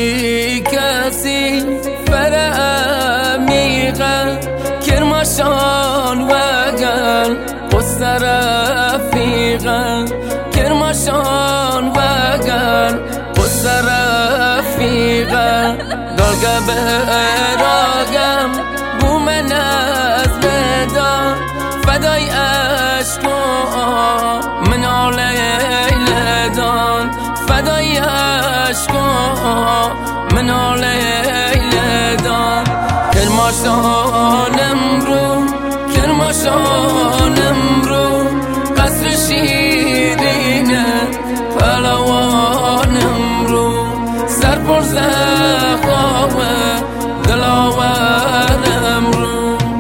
بی کسی فرمیقه کرماشان وگل قصد رفیقه کرماشان وگل قصد رفیقه دلگه براغم بومن از بدان فدای عشقا من لیلدان فدای عشقا من لیلدان کرماشانم رو کرماشانم رو قصر شیرینه پهلوانم رو سر پر زخامه دلاورم رو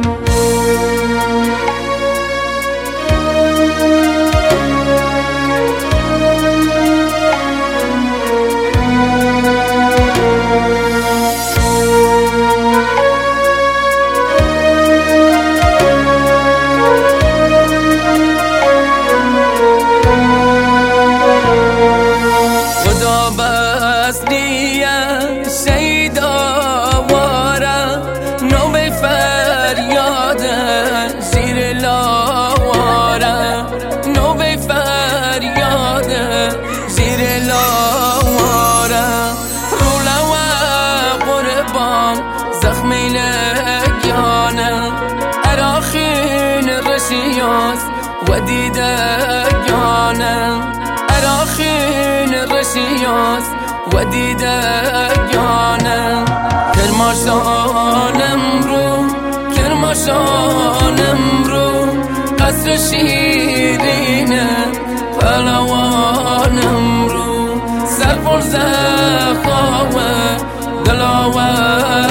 زخمی لگیانه اراخین رشیاز و دیدگانه اراخین رشیاز و دیدگانه کرماشانم رو کرماشانم رو قصر شیرینه پهلوانم رو سر پر زخامه دلاور